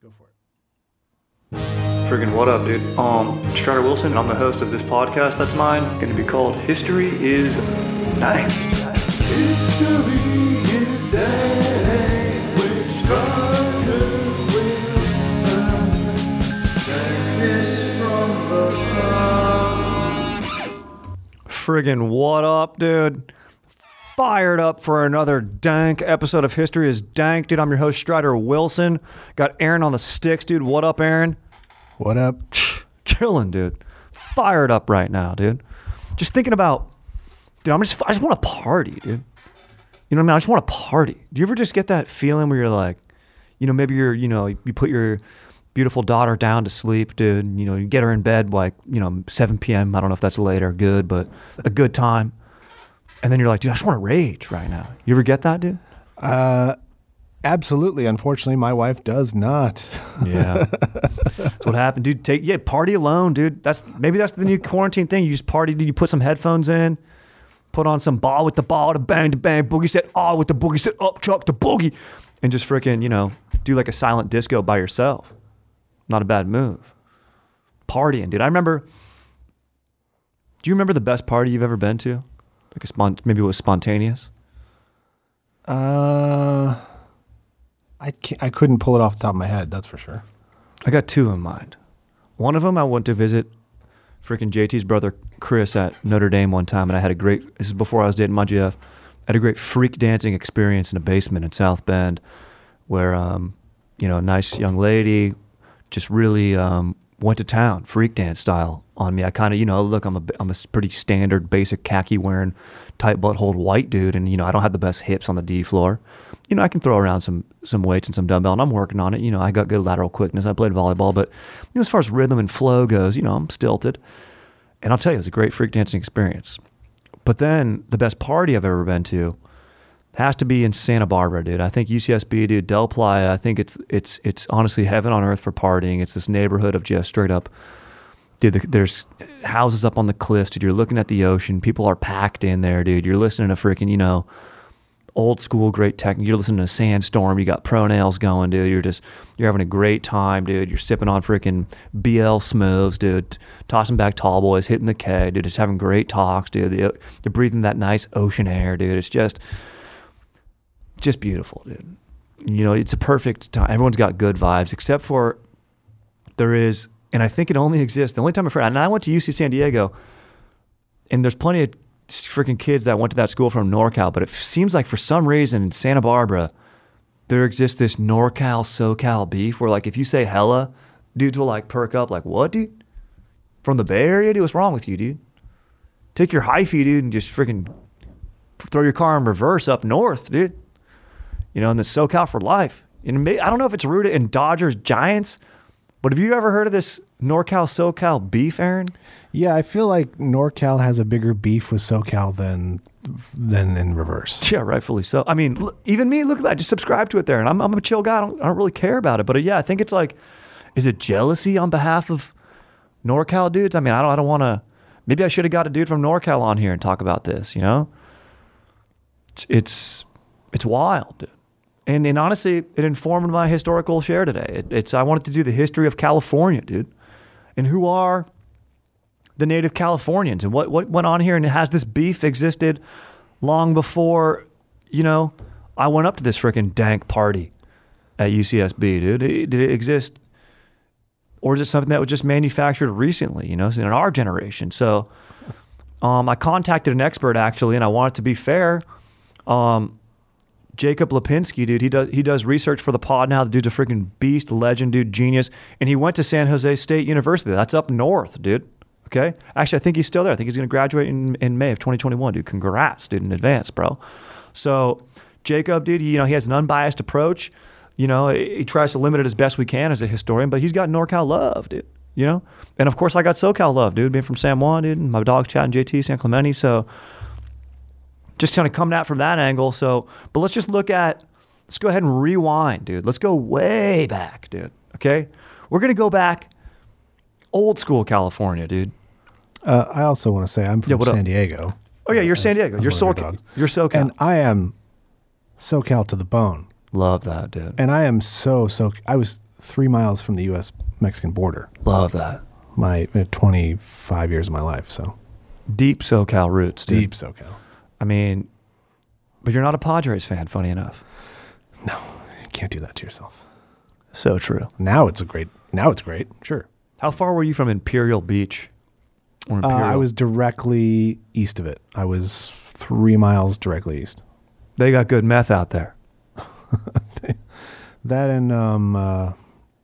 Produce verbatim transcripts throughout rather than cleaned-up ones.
Go for it. Friggin' what up, dude? Um, Strider Wilson, and I'm the host of this podcast that's mine. Going to be called History is Dank. History is Dank with Strider Wilson. Dankness from the past. Friggin' what up, dude? Fired up for another dank episode of History is Dank, dude. I'm your host, Strider Wilson. Got Aaron on the sticks, dude. What up, Aaron? What up? Chilling, dude. Fired up right now, dude. Just thinking about, dude, I'm just, I just want to party, dude. You know what I mean? I just want to party. Do you ever just get that feeling where you're like, you know, maybe you're, you know, you put your beautiful daughter down to sleep, dude. And, you know, you get her in bed like, you know, seven p.m. I don't know if that's late or good, but a good time. And then you're like, dude, I just want to rage right now. You ever get that, dude? Uh, absolutely. Unfortunately, my wife does not. Yeah. That's what happened, dude. Take yeah, party alone, dude. That's maybe that's the new quarantine thing. You just party, dude. You put some headphones in, put on some ball with the ball, to bang to bang, boogie set, ah with the boogie set, up chuck the boogie, and just freaking, you know, do like a silent disco by yourself. Not a bad move. Partying, dude. I remember. Do you remember the best party you've ever been to? Like a spont, maybe it was spontaneous. Uh, I can't, I couldn't pull it off the top of my head. That's for sure. I got two in mind. One of them, I went to visit freaking J T's brother Chris at Notre Dame one time, and I had a great. This is before I was dating my G F. I had a great freak dancing experience in a basement in South Bend, where um, you know, a nice young lady just really um went to town, freak dance style on me. I kind of, you know, look, I'm a, I'm a pretty standard, basic khaki wearing, tight butthole white dude, and you know, I don't have the best hips on the D floor. You know, I can throw around some some weights and some dumbbell, and I'm working on it. You know, I got good lateral quickness. I played volleyball, but you know, as far as rhythm and flow goes, you know, I'm stilted. And I'll tell you, it was a great freak dancing experience. But then the best party I've ever been to has to be in Santa Barbara, dude. I think U C S B, dude, Del Playa. I think it's it's it's honestly heaven on earth for partying. It's this neighborhood of just straight up, dude. The, there's houses up on the cliffs, dude. You're looking at the ocean. People are packed in there, dude. You're listening to freaking, you know, old school great techno. You're listening to Sandstorm. You got pro nails going, dude. You're just you're having a great time, dude. You're sipping on freaking B L Smooths, dude. Tossing back tall boys, hitting the K, dude. Just having great talks, dude. You're breathing that nice ocean air, dude. It's just. Just beautiful, dude. You know, it's a perfect time. Everyone's got good vibes, except for there is, and I think it only exists. The only time I've heard, and I went to U C San Diego, and there's plenty of freaking kids that went to that school from NorCal, but it seems like for some reason in Santa Barbara, there exists this NorCal, SoCal beef where, like, if you say hella, dudes will like perk up, like, what, dude? From the Bay Area, dude? What's wrong with you, dude? Take your hyphy, dude, and just freaking throw your car in reverse up north, dude. You know, and the SoCal for life. And I don't know if it's rooted in Dodgers, Giants, but have you ever heard of this NorCal, SoCal beef, Aaron? Yeah, I feel like NorCal has a bigger beef with SoCal than than in reverse. Yeah, rightfully so. I mean, look, even me, look at that. Just subscribe to it there. And I'm, I'm a chill guy. I don't, I don't really care about it. But uh, yeah, I think it's like, is it jealousy on behalf of NorCal dudes? I mean, I don't, I don't want to, maybe I should have got a dude from NorCal on here and talk about this, you know? It's, it's, it's wild, dude. And, and honestly, it informed my historical share today. It, it's I wanted to do the history of California, dude. And who are the native Californians and what, what went on here, and has this beef existed long before, you know, I went up to this freaking dank party at U C S B, dude. Did it exist? Or is it something that was just manufactured recently, you know, in our generation? So um, I contacted an expert, actually, and I want it to be fair. Um, Jacob Lipinski, dude, he does he does research for the pod now. The dude's a freaking beast, legend, dude, genius. And he went to San Jose State University. That's up north, dude. Okay? Actually, I think he's still there. I think he's going to graduate in, in May of twenty twenty-one, dude. Congrats, dude, in advance, bro. So Jacob, dude, he, you know, he has an unbiased approach. You know, he, he tries to limit it as best we can as a historian, but he's got NorCal love, dude. You know? And of course, I got SoCal love, dude. Being from San Juan, dude, and my dog's chatting J T, San Clemente. So just kind of coming at from that angle. So, but let's just look at, let's go ahead and rewind, dude. Let's go way back, dude. Okay? We're going to go back old school California, dude. Uh, I also want to say I'm from yeah, San up? Diego. Oh, yeah, you're San Diego. I'm you're SoCal. You're SoCal. And I am SoCal to the bone. Love that, dude. And I am so, so, I was three miles from the U S Mexican border. Love that. My uh, twenty-five years of my life, so. Deep SoCal roots, dude. Deep SoCal. I mean, but you're not a Padres fan, funny enough. No, you can't do that to yourself. So true. Now it's a great, now it's great, sure. How far were you from Imperial Beach? Or Uh, Imperial? I was directly east of it. I was three miles directly east. They got good meth out there. That and um, uh,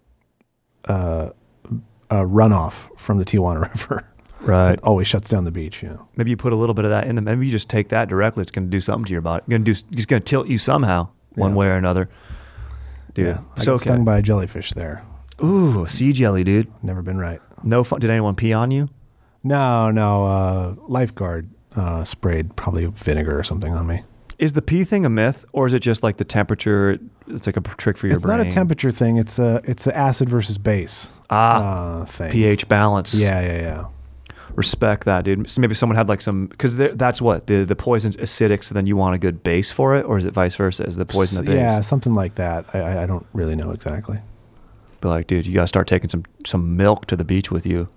uh, uh, runoff from the Tijuana River. Right. It always shuts down the beach, you know. Maybe you put a little bit of that in them. Maybe you just take that directly. It's going to do something to your body. Going to do. It's going to tilt you somehow, one Yeah. way or another. Dude, Yeah, I so got stung by a jellyfish there. Ooh, sea jelly, dude. Never been right. No fun. Did anyone pee on you? No, no. Uh, lifeguard uh, sprayed probably vinegar or something on me. Is the pee thing a myth, or is it just like the temperature? It's like a trick for your It's brain. not a temperature thing. It's a it's an acid versus base Ah, uh, thing. pH balance. Yeah, yeah, yeah. Respect that, dude. So maybe someone had like some, because that's what the the poison's acidic, so then you want a good base for it, or is it vice versa? Is the poison the base? Yeah, something like that. I, I I don't really know exactly. But like, dude, you gotta start taking some some milk to the beach with you.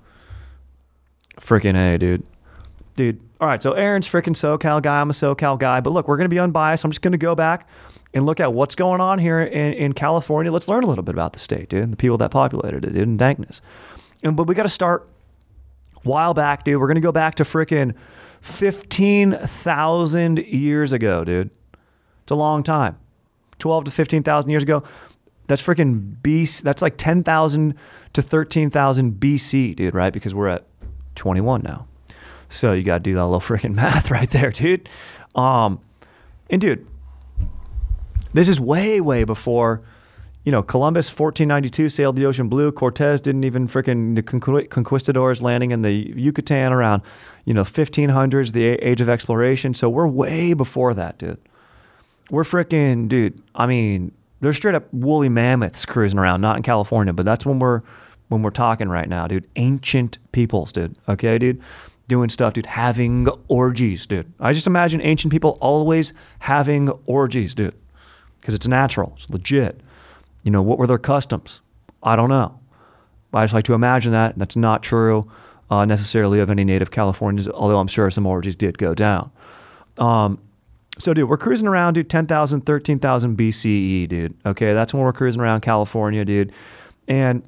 Freaking A, dude. Dude. All right, so Aaron's freaking SoCal guy. I'm a SoCal guy. But look, we're gonna be unbiased. I'm just gonna go back and look at what's going on here in, in California. Let's learn a little bit about the state, dude, and the people that populated it, dude, and dankness. And but we gotta start a while back, dude. We're gonna go back to freaking fifteen thousand years ago, dude. It's a long time. twelve to fifteen thousand years ago. That's freaking B C. That's like ten thousand to thirteen thousand B C, dude, right? Because we're at twenty-one now. So you got to do that little freaking math right there, dude. Um, and dude, this is way, way before, you know, Columbus, fourteen ninety-two, sailed the ocean blue. Cortez didn't even freaking, the conqu- conquistadors landing in the Yucatan around, you know, fifteen hundreds, the age of exploration. So we're way before that, dude. We're freaking, dude, I mean, there's straight up woolly mammoths cruising around, not in California, but that's when we're when we're talking right now, dude. Ancient peoples, dude. Okay, dude? Doing stuff, dude. Having orgies, dude. I just imagine ancient people always having orgies, dude. Because it's natural. It's legit. You know, what were their customs? I don't know. I just like to imagine that. That's not true uh, necessarily of any native Californians, although I'm sure some orgies did go down. Um, So, dude, we're cruising around, dude, ten thousand, thirteen thousand B C E, dude. Okay, that's when we're cruising around California, dude. And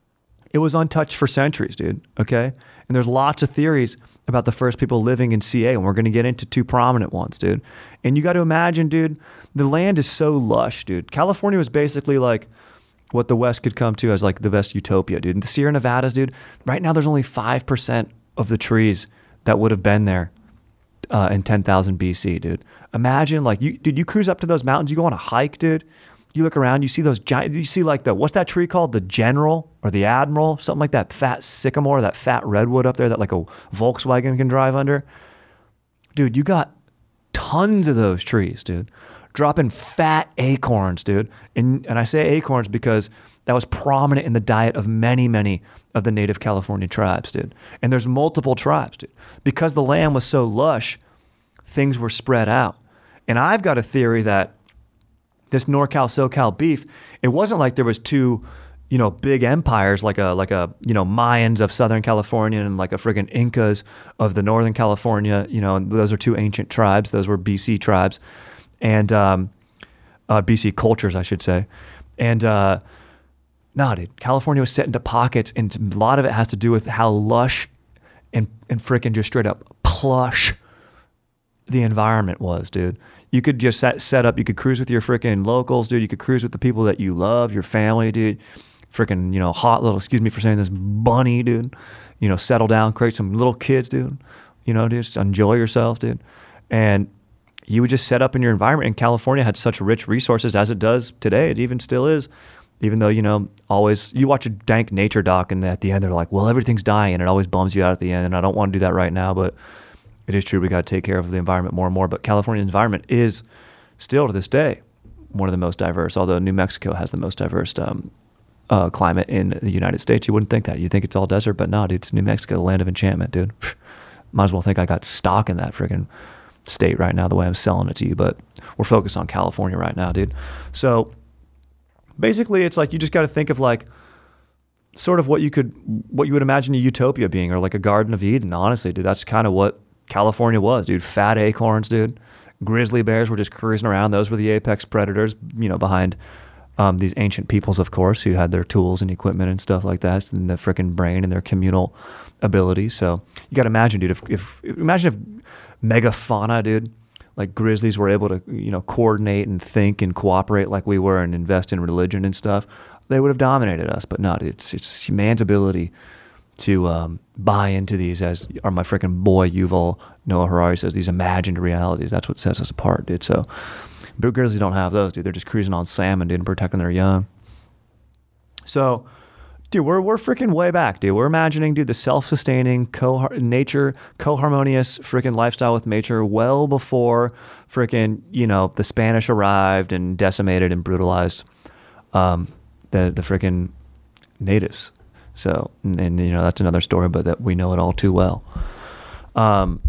it was untouched for centuries, dude, okay? And there's lots of theories about the first people living in C A, and we're going to get into two prominent ones, dude. And you got to imagine, dude, the land is so lush, dude. California was basically like what the West could come to as like the best utopia, dude. And the Sierra Nevadas, dude, right now there's only five percent of the trees that would have been there Uh, in ten thousand B C, dude. Imagine, like, you, dude, you cruise up to those mountains, you go on a hike, dude. You look around, you see those giant, you see like the, what's that tree called? The General or the Admiral? Something like that fat sycamore, that fat redwood up there that like a Volkswagen can drive under. Dude, you got tons of those trees, dude. Dropping fat acorns, dude. And, and I say acorns because that was prominent in the diet of many, many of the native California tribes, dude. And there's multiple tribes, dude. Because the land was so lush, things were spread out. And I've got a theory that this NorCal, SoCal beef, it wasn't like there was two, you know, big empires like a, like a, you know, Mayans of Southern California and like a friggin' Incas of the Northern California, you know, and those are two ancient tribes. Those were B C tribes and um, uh, B C cultures, I should say. And, uh, Nah, dude. California was set into pockets, and a lot of it has to do with how lush and, and freaking just straight up plush the environment was, dude. You could just set, set up, you could cruise with your freaking locals, dude. You could cruise with the people that you love, your family, dude. Freaking, you know, hot little, excuse me for saying this, bunny, dude. You know, settle down, create some little kids, dude. You know, dude, just enjoy yourself, dude. And you would just set up in your environment, and California had such rich resources as it does today. It even still is. Even though, you know, always, you watch a dank nature doc and at the end they're like, well, everything's dying, and it always bums you out at the end. And I don't want to do that right now, but it is true. We got to take care of the environment more and more. But California's environment is still to this day one of the most diverse, although New Mexico has the most diverse um, uh, climate in the United States. You wouldn't think that. You'd think it's all desert, but no, dude, it's New Mexico, the land of enchantment, dude. Might as well think I got stock in that freaking state right now, the way I'm selling it to you. But we're focused on California right now, dude. So basically it's like you just got to think of like sort of what you could, what you would imagine a utopia being, or like a Garden of Eden. Honestly, dude, that's kind of what California was, dude. Fat acorns, dude. Grizzly bears were just cruising around. Those were the apex predators, you know, behind um, these ancient peoples, of course, who had their tools and equipment and stuff like that, and the freaking brain and their communal abilities. So you got to imagine, dude, if, if imagine if megafauna, dude, like grizzlies were able to, you know, coordinate and think and cooperate like we were and invest in religion and stuff, they would have dominated us. But no, dude, it's, it's man's ability to um, buy into these, as are my freaking boy Yuval Noah Harari says, these imagined realities. That's what sets us apart, dude. So but grizzlies don't have those, dude. They're just cruising on salmon, dude, and protecting their young. So, dude, we're we're freaking way back, dude. We're imagining, dude, the self-sustaining, co nature, co-harmonious freaking lifestyle with nature well before freaking, you know, the Spanish arrived and decimated and brutalized um, the the freaking natives. So, and, and you know, that's another story, but that we know it all too well. Um,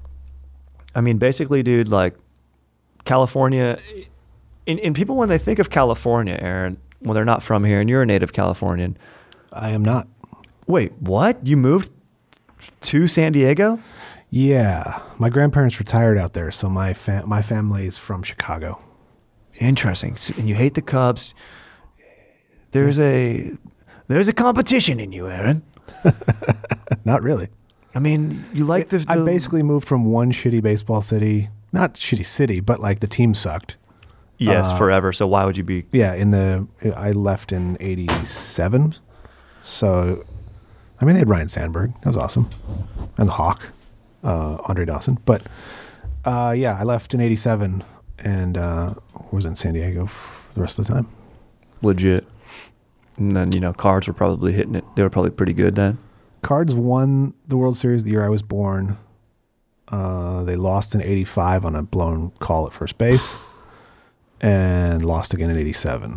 I mean, basically, dude, like California, and, and people, when they think of California, Aaron, when they're not from here, and you're a native Californian. I am not. Wait, what? You moved to San Diego? Yeah. My grandparents retired out there, so my fa- my family is from Chicago. Interesting. And you hate the Cubs. There's a there's a competition in you, Aaron. Not really. I mean, you like the, the... I basically moved from one shitty baseball city, not shitty city, but like the team sucked. Yes, uh, forever. So why would you be... Yeah, in the... I left in eighty-seven. So, I mean, they had Ryan Sandberg. That was awesome. And the Hawk, uh, Andre Dawson. But, uh, yeah, I left in eighty-seven and uh, was in San Diego for the rest of the time. Legit. And then, you know, Cards were probably hitting it. They were probably pretty good then. Cards won the World Series the year I was born. Uh, they lost in eighty-five on a blown call at first base. And lost again in eighty-seven.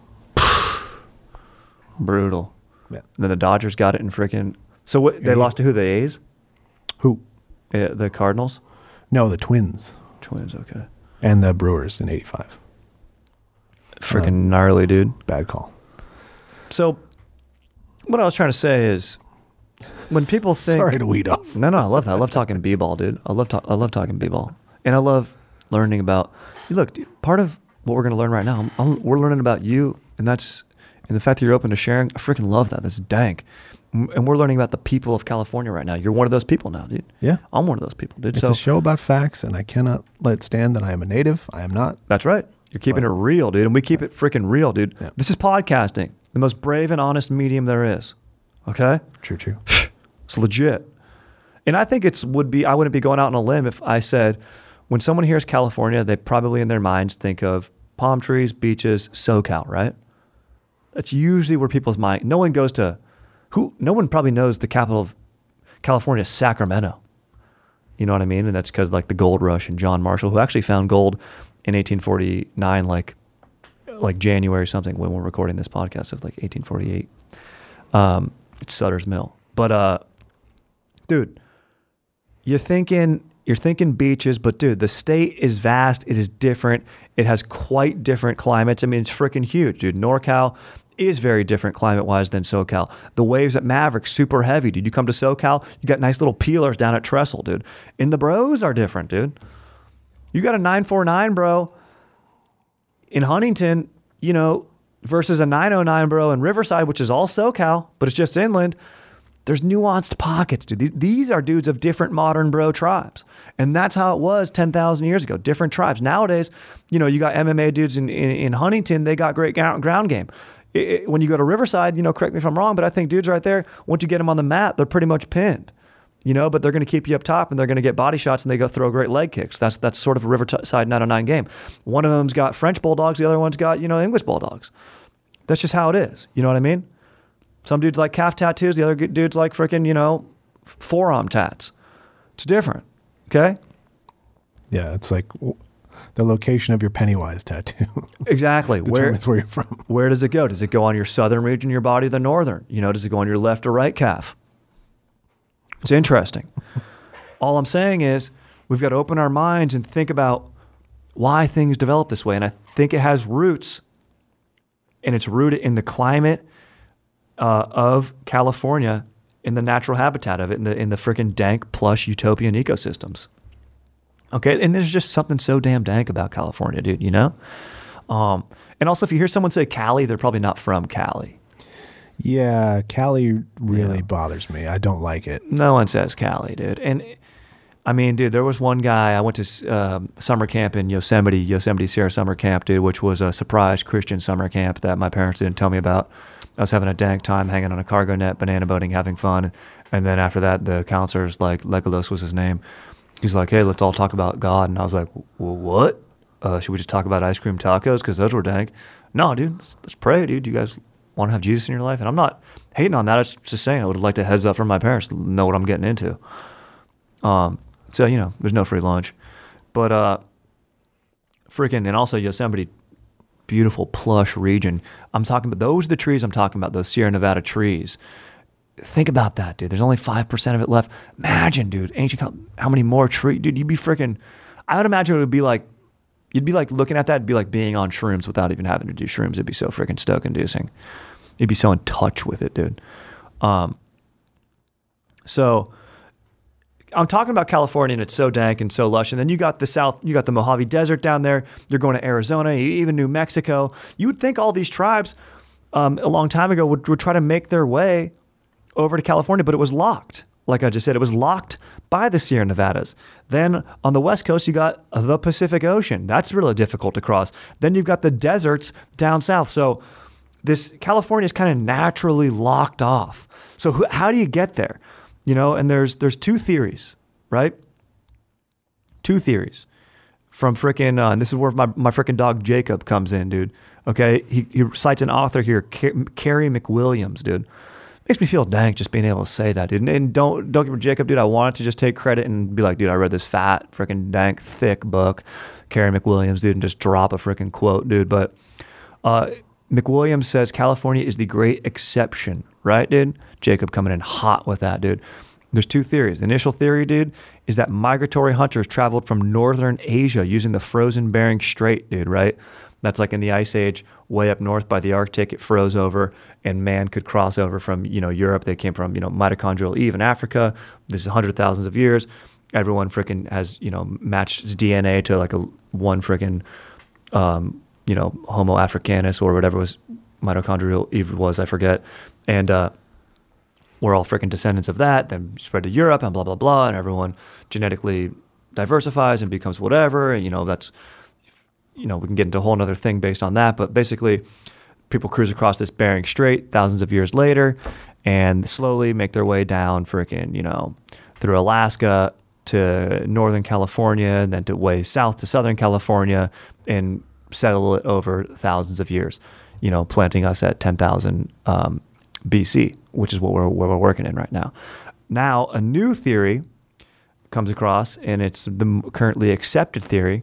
Brutal. Yeah. And then the Dodgers got it in freaking... So what, they Yeah. lost to who? The A's? Who? Uh, the Cardinals? No, the Twins. Twins, okay. And the Brewers in eighty-five. Freaking Uh, gnarly, dude. Bad call. So what I was trying to say is, when people think... Sorry to weed off. No, no, I love that. I love talking b-ball, dude. I love, ta- I love talking b-ball. And I love learning about... Look, dude, part of what we're going to learn right now, I'm, we're learning about you, and that's... And the fact that you're open to sharing, I freaking love that. That's dank. And we're learning about the people of California right now. You're one of those people now, dude. Yeah. I'm one of those people, dude. It's so a show about facts, and I cannot let it stand that I am a native. I am not. that's right. You're keeping But- it real, dude. And we keep it freaking real, dude. Yeah. This is podcasting, the most brave and honest medium there is. Okay? True, true. It's legit. And I think it's would be, I wouldn't be going out on a limb if I said, when someone hears California, they probably in their minds think of palm trees, beaches, SoCal, right? That's usually where people's mind, no one goes to, who, no one probably knows the capital of California, Sacramento. You know what I mean? And that's because like the gold rush and John Marshall, who actually found gold in eighteen forty-nine, like, like January something when we're recording this podcast of like eighteen forty-eight. Um, it's Sutter's Mill. But, uh, dude, you're thinking, you're thinking beaches, but dude, the state is vast. It is different. It has quite different climates. I mean, it's freaking huge, dude. NorCal is very different climate-wise than SoCal. The waves at Maverick, super heavy, dude. You come to SoCal, you got nice little peelers down at Trestle, dude. And the bros are different, dude. You got a nine forty-nine, bro, in Huntington, you know, versus a nine oh nine, bro, in Riverside, which is all SoCal, but it's just inland. There's nuanced pockets, dude. These, these are dudes of different modern bro tribes. And that's how it was ten thousand years ago, different tribes. Nowadays, you know, you got M M A dudes in, in, in Huntington, they got great ground, ground game. It, it, when you go to Riverside, you know, correct me if I'm wrong, but I think dudes right there, once you get them on the mat, they're pretty much pinned. You know, but they're going to keep you up top and they're going to get body shots and they go throw great leg kicks. That's that's sort of a Riverside nine oh nine game. One of them's got French bulldogs, the other one's got, you know, English bulldogs. That's just how it is. You know what I mean? Some dudes like calf tattoos, the other dudes like freaking, you know, forearm tats. It's different. Okay? Yeah, it's like w- the location of your Pennywise tattoo. Exactly. Where, determines where you're from. where does it go? Does it go on your southern region of your body, the northern? You know, does it go on your left or right calf? It's interesting. All I'm saying is we've got to open our minds and think about why things develop this way. And I think it has roots and it's rooted in the climate uh, of California, in the natural habitat of it, in the in the freaking dank, plush, utopian ecosystems. Okay, and there's just something so damn dank about California, dude. You know, um, and also if you hear someone say Cali, they're probably not from Cali. Yeah, Cali really Yeah. bothers me. I don't like it. No one says Cali, dude. And I mean, dude, there was one guy, I went to um, summer camp in Yosemite, Yosemite Sierra Summer Camp, dude, which was a surprise Christian summer camp that my parents didn't tell me about. I was having a dank time hanging on a cargo net, banana boating, having fun. And then after that, the counselor's like, Legolas was his name. He's like, hey, let's all talk about God. And I was like, well, what? Uh, should we just talk about ice cream tacos? Because those were dank. No, dude, let's, let's pray, dude. Do you guys want to have Jesus in your life? And I'm not hating on that. I was just saying I would like to heads up from my parents to know what I'm getting into. Um, so, you know, there's no free lunch. But uh, freaking, and also Yosemite, beautiful, plush region. I'm talking about, those are the trees I'm talking about, those Sierra Nevada trees. Think about that, dude. There's only five percent of it left. Imagine, dude, ancient, Cal- how many more trees? Dude, you'd be freaking, I would imagine it would be like, you'd be like looking at that, it'd be like being on shrooms without even having to do shrooms. It'd be so freaking stoke inducing. You'd be so in touch with it, dude. Um, so I'm talking about California and it's so dank and so lush. And then you got the South, you got the Mojave Desert down there. You're going to Arizona, even New Mexico. You would think all these tribes um, a long time ago would, would try to make their way over to California, but it was locked. Like I just said, it was locked by the Sierra Nevadas. Then on the West Coast, you got the Pacific Ocean. That's really difficult to cross. Then you've got the deserts down south. So this California is kind of naturally locked off. So who, how do you get there? You know, and there's there's two theories, right? Two theories from frickin', uh, and this is where my, my frickin' dog Jacob comes in, dude. Okay, he, he cites an author here, Carrie McWilliams, dude. Makes me feel dank just being able to say that, dude. And, and don't don't get me Jacob, dude. I wanted to just take credit and be like, dude, I read this fat, freaking dank, thick book, Carrie McWilliams, dude, and just drop a freaking quote, dude. But uh, McWilliams says California is the great exception, right, dude? Jacob coming in hot with that, dude. There's two theories. The initial theory, dude, is that migratory hunters traveled from northern Asia using the frozen Bering Strait, dude, right? That's like in the Ice Age, way up north by the Arctic, it froze over and man could cross over from, you know, Europe. They came from, you know, mitochondrial Eve in Africa. This is hundreds of thousands of years. Everyone freaking has, you know, matched D N A to like a one freaking, um, you know, Homo africanus or whatever was mitochondrial Eve was, I forget. And uh, we're all freaking descendants of that, then spread to Europe and blah, blah, blah. And everyone genetically diversifies and becomes whatever. And, you know, that's, you know, we can get into a whole other thing based on that, but basically people cruise across this Bering Strait thousands of years later and slowly make their way down freaking, you know, through Alaska to Northern California and then to way south to Southern California and settle it over thousands of years, you know, planting us at ten thousand um, B C, which is what we're, what we're working in right now. Now, a new theory comes across, and it's the currently accepted theory,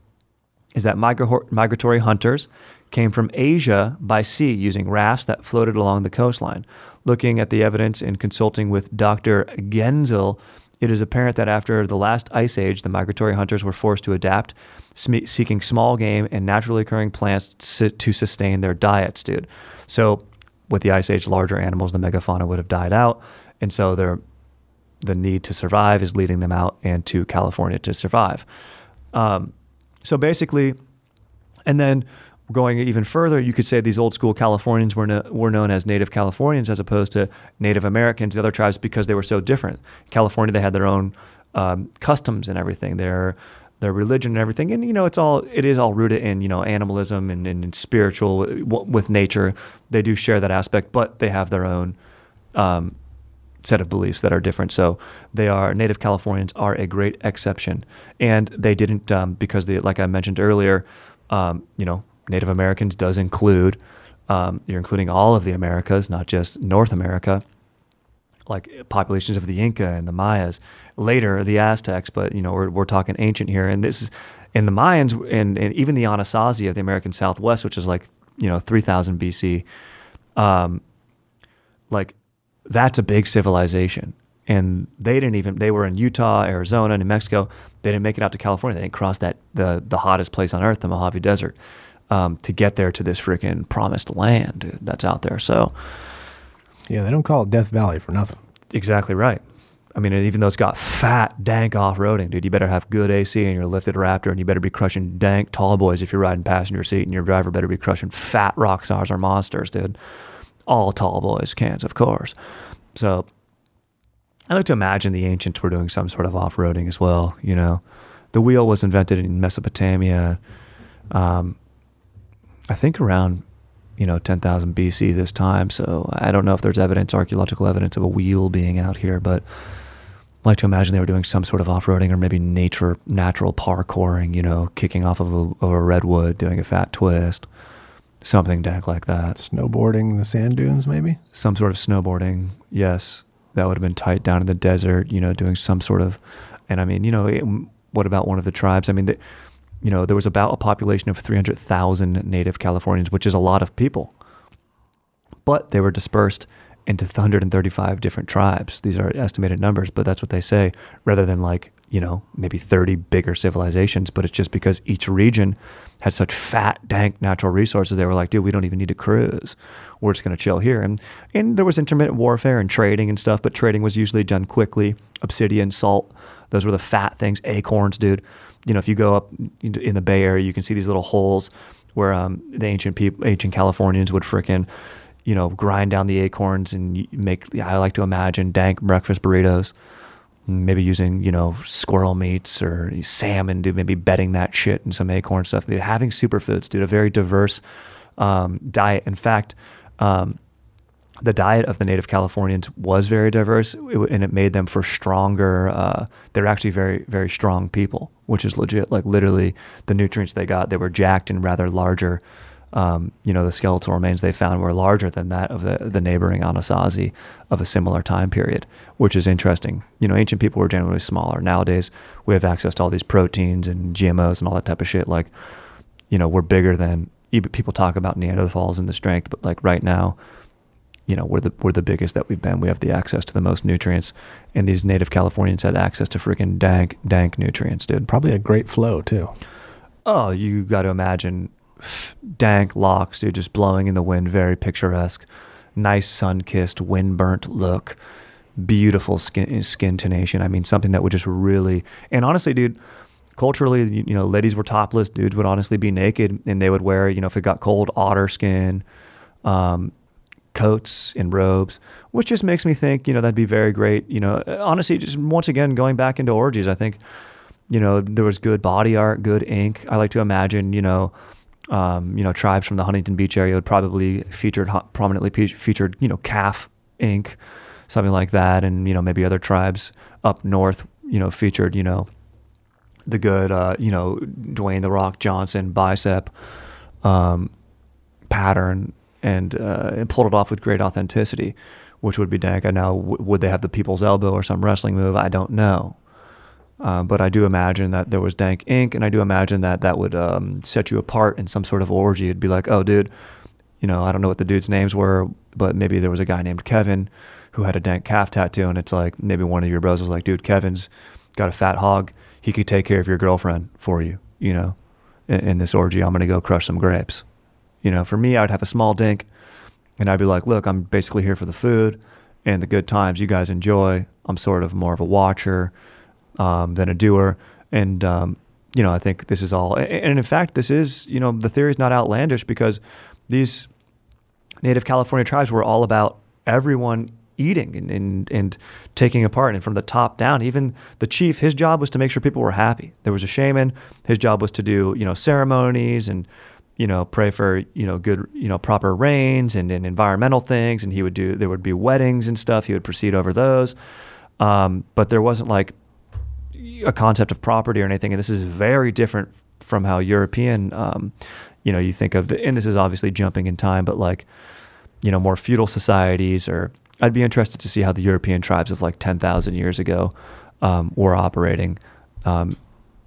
is that migra- migratory hunters came from Asia by sea using rafts that floated along the coastline. Looking at the evidence and consulting with Doctor Genzel, it is apparent that after the last ice age, the migratory hunters were forced to adapt, sm- seeking small game and naturally occurring plants to, to sustain their diets, dude. So with the ice age, larger animals, the megafauna would have died out, and so their the need to survive is leading them out and to California to survive. Um, So basically, and then going even further, you could say these old school Californians were, no, were known as Native Californians as opposed to Native Americans, the other tribes, because they were so different. California, they had their own um, customs and everything, their their religion and everything. And, you know, it's all, it is all rooted in, you know, animalism and, and, and spiritual w- with nature. They do share that aspect, but they have their own um, set of beliefs that are different. So they are, Native Californians are a great exception. And they didn't, um, because they, like I mentioned earlier, um, you know, Native Americans does include, um, you're including all of the Americas, not just North America, like populations of the Inca and the Mayas, later the Aztecs, but, you know, we're, we're talking ancient here. And this is, in the Mayans and, and even the Anasazi of the American Southwest, which is like, you know, three thousand B C, um, like, that's a big civilization. And they didn't even, they were in Utah, Arizona, New Mexico. They didn't make it out to California. They didn't cross that, the the hottest place on earth, the Mojave Desert. um, to get there to this freaking promised land, dude, that's out there. So Yeah, they don't call it Death Valley for nothing. exactly right. I mean, even though it's got fat, dank off-roading, dude, you better have good A C in your lifted Raptor, and you better be crushing dank tall boys if you're riding passenger seat, and your driver better be crushing fat rock stars or monsters, dude. All tall boys cans, of course. So I like to imagine the ancients were doing some sort of off-roading as well, you know. The wheel was invented in Mesopotamia, um, I think around, you know, ten thousand B C this time, so I don't know if there's evidence, archaeological evidence of a wheel being out here, but I like to imagine they were doing some sort of off-roading or maybe nature, natural parkouring, you know, kicking off of a, of a redwood, doing a fat twist, something dank like that. Snowboarding in the sand dunes, maybe? Some sort of snowboarding, yes. That would have been tight down in the desert, you know, doing some sort of, and I mean, you know, it, what about one of the tribes? I mean, the, you know, there was about a population of three hundred thousand native Californians, which is a lot of people. But they were dispersed into one hundred thirty-five different tribes. These are estimated numbers, but that's what they say, rather than like, you know, maybe thirty bigger civilizations. But it's just because each region had such fat, dank natural resources, they were like, dude, we don't even need to cruise. We're just going to chill here. And and there was intermittent warfare and trading and stuff, but trading was usually done quickly. Obsidian, salt, those were the fat things. Acorns, dude. You know, if you go up in the Bay Area, you can see these little holes where um, the ancient people, ancient Californians would frickin', you know, grind down the acorns and make, I like to imagine, dank breakfast burritos, maybe using, you know, squirrel meats or salmon, dude, maybe bedding that shit in some acorn stuff. Maybe having superfoods, dude, a very diverse um, diet. In fact, um, the diet of the native Californians was very diverse, and it made them for stronger, uh, they're actually very, very strong people, which is legit. Like literally the nutrients they got, they were jacked and rather larger. Um, you know, the skeletal remains they found were larger than that of the, the neighboring Anasazi of a similar time period, which is interesting. You know, ancient people were generally smaller. Nowadays, we have access to all these proteins and G M Os and all that type of shit. Like, you know, we're bigger than, even people talk about Neanderthals and the strength, but like right now, you know, we're the we're the biggest that we've been. We have the access to the most nutrients, and these native Californians had access to freaking dank, dank nutrients, dude. Probably a great flow, too. Oh, you got to imagine dank locks, dude, just blowing in the wind, very picturesque, nice sun-kissed, wind-burnt look, beautiful skin skin tonation. I mean, something that would just really, and honestly, dude, culturally, you, you know, ladies were topless, dudes would honestly be naked, and they would wear, you know, if it got cold, otter skin, um, coats and robes, which just makes me think, you know, that'd be very great. You know, honestly, just once again, going back into orgies, I think, you know, there was good body art, good ink. I like to imagine, you know, Um, you know, tribes from the Huntington Beach area would probably featured prominently pe- featured, you know, calf ink, something like that, and you know, maybe other tribes up north, you know, featured, you know, the good, uh, you know, Dwayne the Rock Johnson bicep um, pattern, and uh, and pulled it off with great authenticity, which would be dank. I know, w- would they have the people's elbow or some wrestling move? I don't know. Uh, but I do imagine that there was dank ink, and I do imagine that that would um, set you apart in some sort of orgy. It'd be like, oh, dude, you know, I don't know what the dudes' names were, but maybe there was a guy named Kevin who had a dank calf tattoo, and it's like maybe one of your bros was like, dude, Kevin's got a fat hog. He could take care of your girlfriend for you, you know, in, in this orgy. I'm going to go crush some grapes. You know, for me, I'd have a small dink, and I'd be like, look, I'm basically here for the food and the good times you guys enjoy. I'm sort of more of a watcher um, than a doer. And, um, you know, I think this is all, and in fact, this is, you know, the theory is not outlandish, because these native California tribes were all about everyone eating and, and, and taking apart. And from the top down, even the chief, his job was to make sure people were happy. There was a shaman. His job was to do, you know, ceremonies and, you know, pray for, you know, good, you know, proper rains and, and environmental things. And he would do, there would be weddings and stuff. He would proceed over those. Um, but there wasn't like a concept of property or anything. And this is very different from how European, um, you know, you think of the, and this is obviously jumping in time, but like, you know, more feudal societies, or I'd be interested to see how the European tribes of like ten thousand years ago um, were operating. Um,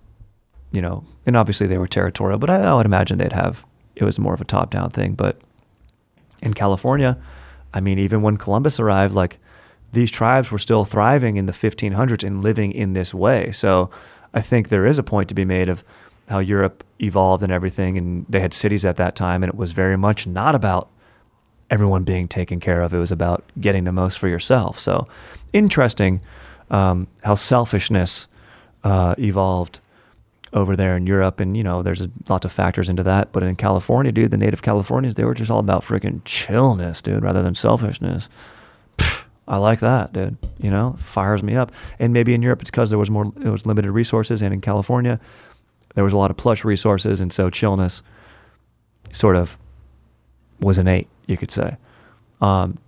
you know, and obviously they were territorial, but I, I would imagine they'd have, it was more of a top-down thing. But in California, I mean, even when Columbus arrived, like these tribes were still thriving in the fifteen hundreds and living in this way. So I think there is a point to be made of, how Europe evolved and everything, and they had cities at that time, and it was very much not about everyone being taken care of. It was about getting the most for yourself. So interesting um, how selfishness uh, evolved over there in Europe. And, you know, there's a, lots of factors into that. But in California, dude, the native Californians, they were just all about freaking chillness, dude, rather than selfishness. Pfft, I like that, dude. You know, fires me up. And maybe in Europe, it's because there was more, it was limited resources. And in California, there was a lot of plush resources. And so chillness sort of was innate, you could say. Um,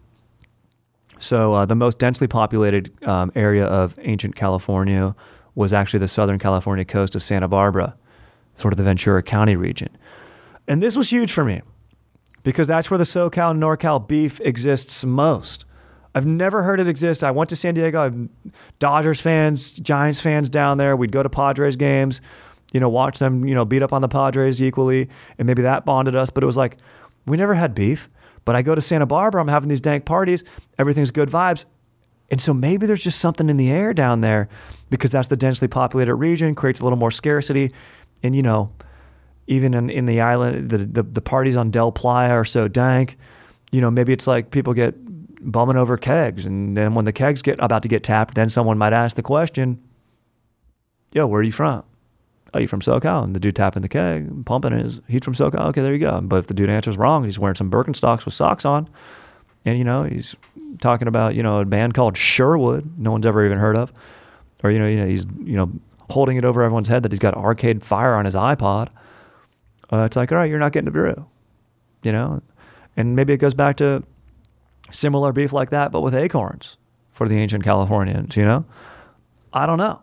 so uh, the most densely populated um, area of ancient California was actually the Southern California coast of Santa Barbara, sort of the Ventura County region. And this was huge for me because that's where the SoCal and NorCal beef exists most. I've never heard it exist. I went to San Diego. I'm Dodgers fans, Giants fans down there. We'd go to Padres games, you know, watch them, you know, beat up on the Padres equally. And maybe that bonded us. But it was like, we never had beef. But I go to Santa Barbara, I'm having these dank parties, everything's good vibes. And so maybe there's just something in the air down there because that's the densely populated region, creates a little more scarcity. And, you know, even in, in the island, the, the the parties on Del Playa are so dank. You know, maybe it's like people get bumming over kegs. And then when the kegs get about to get tapped, then someone might ask the question, yo, where are you from? Oh, you from SoCal? And the dude tapping the keg, pumping his, he's from SoCal? Okay, there you go. But if the dude answers wrong, he's wearing some Birkenstocks with socks on. And, you know, he's talking about, you know, a band called Sherwood, no one's ever even heard of. Or, you know, you know he's, you know, holding it over everyone's head that he's got Arcade Fire on his iPod. Uh, it's like, all right, you're not getting the brew, you know? And maybe it goes back to similar beef like that, but with acorns for the ancient Californians, you know? I don't know.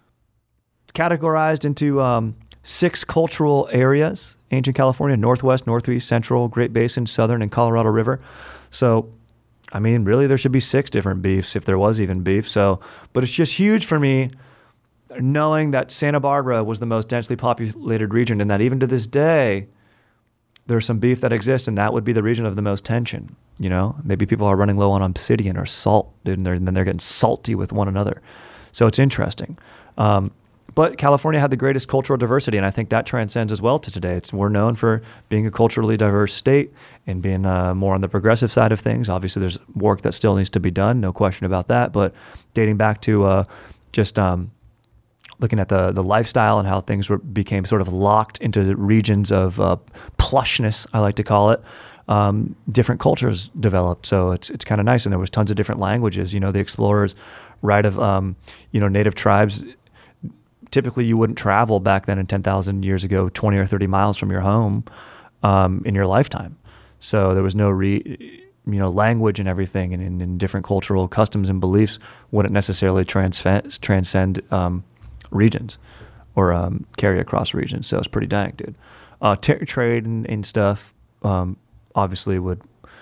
Categorized into um, six cultural areas: ancient California, Northwest, Northeast, Central, Great Basin, Southern, and Colorado River. So, I mean, really, there should be six different beefs if there was even beef. So, but it's just huge for me knowing that Santa Barbara was the most densely populated region, and that even to this day, there's some beef that exists, and that would be the region of the most tension. You know, maybe people are running low on obsidian or salt, dude, and, they're, and then they're getting salty with one another. So it's interesting. Um, But California had the greatest cultural diversity, and I think that transcends as well to today. It's we're known for being a culturally diverse state and being uh, more on the progressive side of things. Obviously, there's work that still needs to be done, no question about that. But dating back to uh, just um, looking at the the lifestyle and how things were became sort of locked into the regions of uh, plushness, I like to call it. Um, different cultures developed, so it's it's kind of nice. And there was tons of different languages. You know, the explorers, right of um, you know native tribes. Typically, you wouldn't travel back then in ten thousand years ago, twenty or thirty miles from your home um, in your lifetime. So there was no, re, you know, language and everything, and, and, and different cultural customs and beliefs wouldn't necessarily transcend, transcend um, regions or um, carry across regions. So it's pretty dank, dude. Uh, t- trade and, and stuff um, obviously would,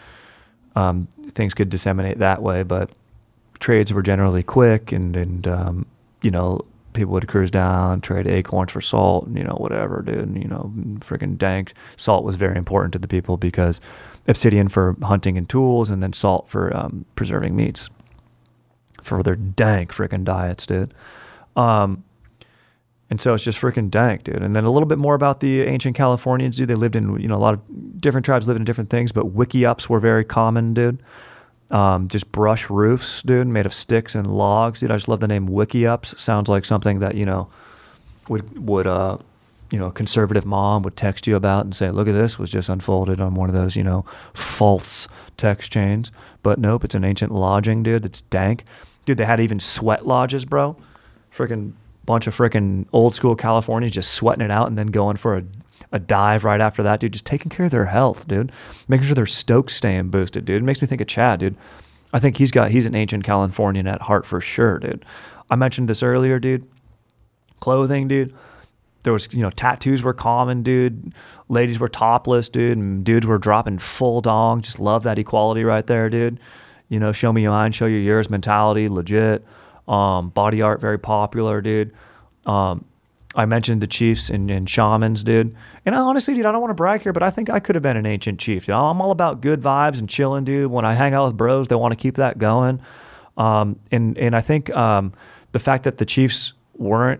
um, things could disseminate that way, but trades were generally quick and, and um, you know, people would cruise down, trade acorns for salt, you know, whatever, dude. You know, freaking dank. Salt was very important to the people because obsidian for hunting and tools, and then salt for um, preserving meats for their dank freaking diets, dude. Um, and so it's just freaking dank, dude. And then a little bit more about the ancient Californians, dude. They lived in, you know, a lot of different tribes lived in different things, but wickiups were very common, dude. Um, just brush roofs, dude, made of sticks and logs, dude. I just love the name Wickiups. Sounds like something that, you know, would, would, uh, you know, a conservative mom would text you about and say, look at this, was just unfolded on one of those, you know, false text chains. But nope, it's an ancient lodging, dude. It's dank. Dude, they had even sweat lodges, bro. Freaking bunch of freaking old school Californians just sweating it out and then going for a a dive right after that, dude. Just taking care of their health, dude. Making sure their stokes staying boosted, dude. It makes me think of Chad, dude. I think he's got, he's an ancient Californian at heart for sure, dude. I mentioned this earlier, dude. Clothing, dude. There was, you know, tattoos were common, dude. Ladies were topless, dude. And dudes were dropping full dong. Just love that equality right there, dude. You know, show me your mine, show you yours mentality, legit. Um, body art, very popular, dude. Um, I mentioned the chiefs and, and shamans, dude. And I honestly, dude, I don't want to brag here, but I think I could have been an ancient chief. You know, I'm all about good vibes and chilling, dude. When I hang out with bros, they want to keep that going. Um, and, and I think um, the fact that the chiefs weren't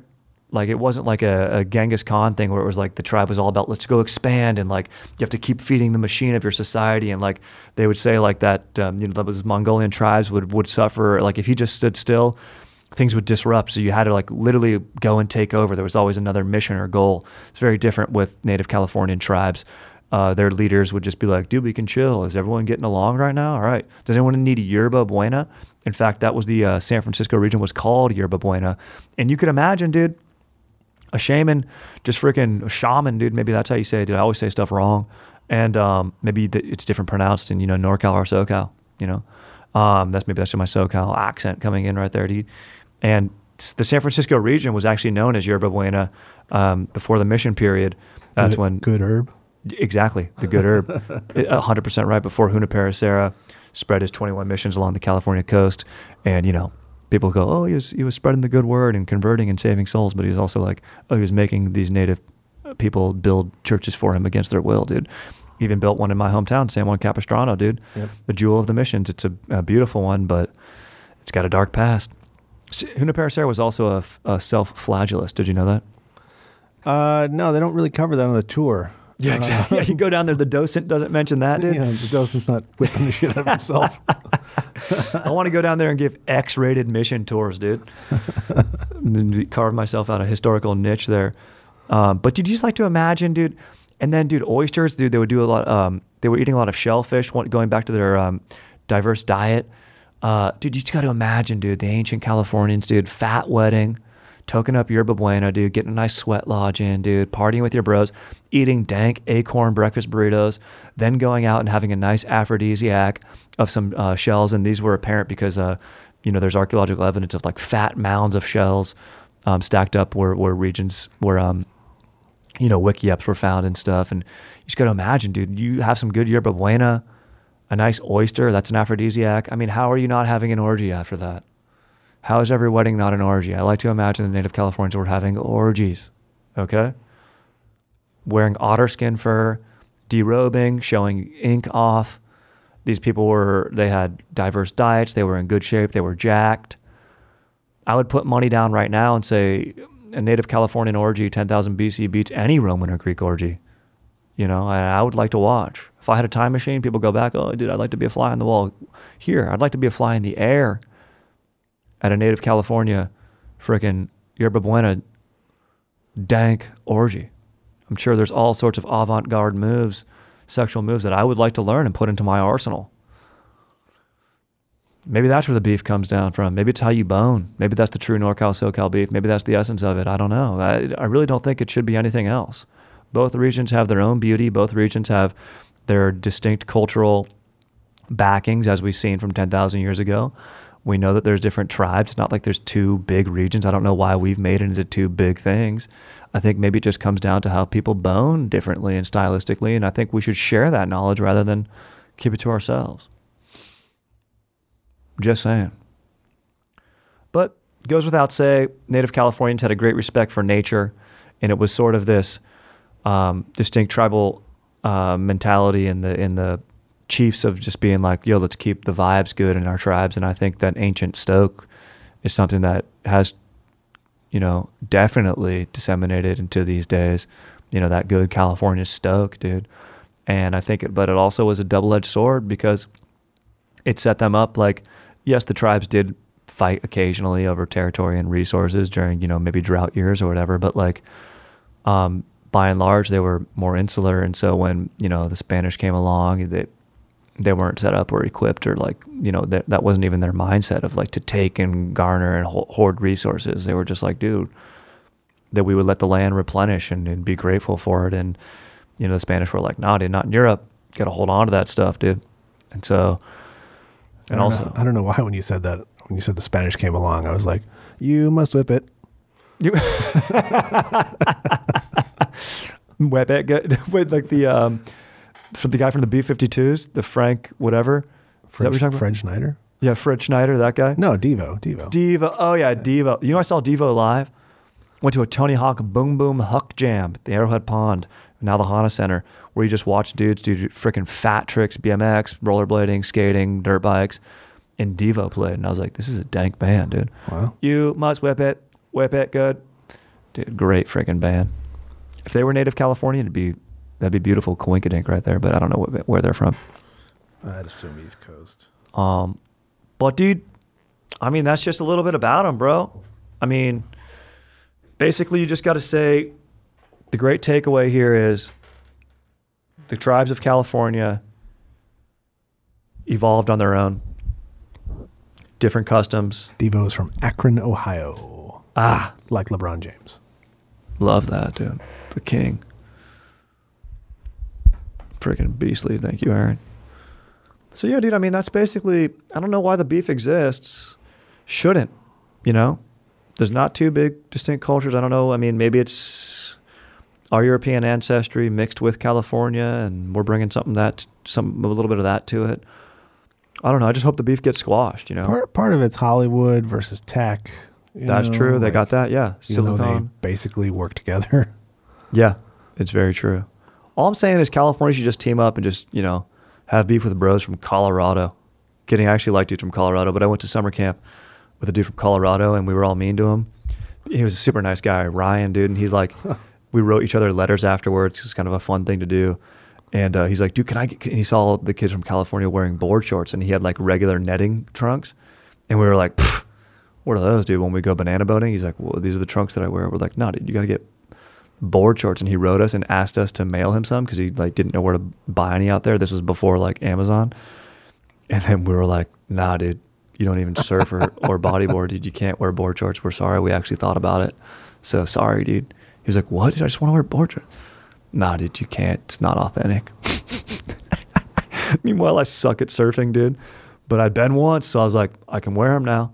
Like it wasn't like a, a Genghis Khan thing where it was like the tribe was all about let's go expand and like you have to keep feeding the machine of your society, and like they would say like that um, you know those Mongolian tribes would would suffer like if you just stood still, things would disrupt. So you had to like literally go and take over. There was always another mission or goal. It's very different with Native Californian tribes. Uh, their leaders would just be like, dude, we can chill. Is everyone getting along right now? All right. Does anyone need a Yerba Buena? In fact, that was the uh, San Francisco region was called Yerba Buena. And you could imagine, dude, a shaman, just freaking a shaman, dude. Maybe that's how you say it, dude. I always say stuff wrong. And um, maybe th- it's different pronounced in, you know, NorCal or SoCal, you know. Um, that's maybe that's just my SoCal accent coming in right there, dude. And the San Francisco region was actually known as Yerba Buena um, before the mission period. That's good, when... Good herb. Exactly, the good herb. one hundred percent right before Junipero Serra spread his twenty-one missions along the California coast. And, you know, people go, oh, he was, he was spreading the good word and converting and saving souls. But he was also like, oh, he was making these native people build churches for him against their will, dude. He even built one in my hometown, San Juan Capistrano, dude. Yep. The jewel of the missions. It's a, a beautiful one, but it's got a dark past. Junipero Serra was also a, a self-flagellist. Did you know that? Uh, no, they don't really cover that on the tour. Yeah, exactly. Yeah, you go down there, the docent doesn't mention that, dude. Yeah, the docent's not whipping the shit out of himself. I want to go down there and give X-rated mission tours, dude. Carve myself out a historical niche there. Um, but did you just like to imagine, dude? And then, dude, oysters, dude, they would do a lot, um, they were eating a lot of shellfish, going back to their um, diverse diet. Uh, dude, you just got to imagine, dude, the ancient Californians, dude, fat wedding, toking up Yerba Buena, dude, getting a nice sweat lodge in, dude, partying with your bros, eating dank acorn breakfast burritos, then going out and having a nice aphrodisiac of some uh, shells. And these were apparent because, uh, you know, there's archaeological evidence of like fat mounds of shells um, stacked up where, where regions where, um, you know, wiki-ups were found and stuff. And you just got to imagine, dude, you have some good Yerba Buena, a nice oyster, that's an aphrodisiac. I mean, how are you not having an orgy after that? How is every wedding not an orgy? I like to imagine the Native Californians were having orgies, okay? Wearing otter skin fur, derobing, showing ink off. These people were, they had diverse diets. They were in good shape. They were jacked. I would put money down right now and say a Native Californian orgy, ten thousand B C, beats any Roman or Greek orgy. You know, I, I would like to watch. If I had a time machine, people go back, oh, dude, I'd like to be a fly on the wall. Here, I'd like to be a fly in the air at a Native California frickin' Yerba Buena dank orgy. I'm sure there's all sorts of avant-garde moves, sexual moves that I would like to learn and put into my arsenal. Maybe that's where the beef comes down from. Maybe it's how you bone. Maybe that's the true NorCal, SoCal beef. Maybe that's the essence of it. I don't know. I, I really don't think it should be anything else. Both regions have their own beauty. Both regions have their distinct cultural backings, as we've seen from ten thousand years ago. We know that there's different tribes. It's not like there's two big regions. I don't know why we've made it into two big things. I think maybe it just comes down to how people bone differently and stylistically, and I think we should share that knowledge rather than keep it to ourselves. Just saying. But it goes without saying, Native Californians had a great respect for nature, and it was sort of this um, distinct tribal uh, mentality in the in the chiefs of just being like, yo, let's keep the vibes good in our tribes. And I think that ancient stoke is something that has, you know, definitely disseminated into these days, you know, that good California stoke, dude. And I think it, but it also was a double-edged sword because it set them up like, yes, the tribes did fight occasionally over territory and resources during, you know, maybe drought years or whatever, but like, um, by and large, they were more insular. And so when, you know, the Spanish came along, they, they weren't set up or equipped or like, you know, that, that wasn't even their mindset of like to take and garner and hoard resources. They were just like, dude, that we would let the land replenish and, and be grateful for it. And, you know, the Spanish were like, nah, dude, not in Europe. Got to hold on to that stuff, dude. And so, and I also, know, I don't know why when you said that, when you said the Spanish came along, I was like, you must whip it. You whip it good with like the, um, for the guy from the B fifty-twos, the Frank whatever. Fred, Is that what you're talking about? Fred Schneider? Yeah, Fred Schneider, that guy. No, Devo, Devo. Devo. Oh yeah, Devo. You know, I saw Devo live. Went to a Tony Hawk Boom Boom Huck Jam at the Arrowhead Pond, now the Hana Center, where you just watch dudes do freaking fat tricks, B M X, rollerblading, skating, dirt bikes, and Devo played. And I was like, this is a dank band, dude. Wow. You must whip it, whip it good. dude, great freaking band. If they were native Californian, it'd be that'd be beautiful, Coinkydink right there. But I don't know what, where they're from. I'd assume East Coast. Um, but dude, I mean, that's just a little bit about them, bro. I mean, basically, you just got to say the great takeaway here is the tribes of California evolved on their own, different customs. Devo's from Akron, Ohio. Ah, Like LeBron James. love that, dude. The king. Freaking beastly. Thank you, Aaron. So yeah, dude, I mean, that's basically, I don't know why the beef exists. Shouldn't, you know? There's not two big distinct cultures. I don't know. I mean, maybe it's our European ancestry mixed with California, and we're bringing something that, some a little bit of that to it. I don't know. I just hope the beef gets squashed, you know? Part, part of it's Hollywood versus tech. you That's know, true. They like, got that. Yeah. You know, they Silicon. basically work together. Yeah, it's very true. All I'm saying is California should just team up and just, you know, have beef with bros from Colorado. Kidding, I actually like dude from Colorado, but I went to summer camp with a dude from Colorado, and we were all mean to him. He was a super nice guy, Ryan, dude, and he's like, we wrote each other letters afterwards. It's kind of a fun thing to do. And uh, he's like, dude, can I get, and he saw the kids from California wearing board shorts, and he had like regular netting trunks. And we were like, what are those, dude? When we go banana boating, he's like, well, these are the trunks that I wear. We're like, no, dude, you got to get board shorts. And he wrote us and asked us to mail him some because he like didn't know where to buy any out there. This was before like Amazon. And then we were like, nah, dude, you don't even surf or, or bodyboard, dude. You can't wear board shorts. We're sorry. We actually thought about it. So sorry, dude. He was like, what? Dude, I just want to wear board shorts. Nah, dude, you can't. It's not authentic. Meanwhile, I suck at surfing, dude. But I'd been once, so I was like, I can wear them now.